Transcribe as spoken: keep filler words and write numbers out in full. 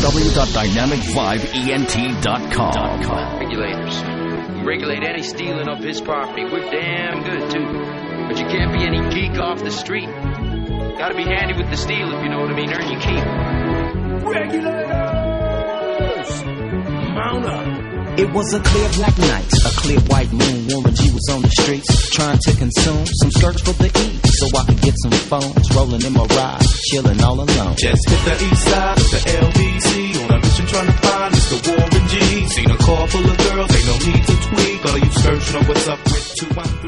w dot dynamic vibe ent dot com. Regulators. We regulate any stealing of his property. We're damn good, too. But you can't be any geek off the street. Gotta be handy with the steel, if you know what I mean. Earn your keep. Regulators! Mount up. It was a clear black night, a clear white moon. Warren G was on the streets, trying to consume some skirts for the E, so I could get some phones. Rolling in my ride, chilling all alone. Just hit the east side of the L B C on a mission trying to find Mister Warren G. Seen a car full of girls, ain't no need to tweak. All of you search know what's up with two.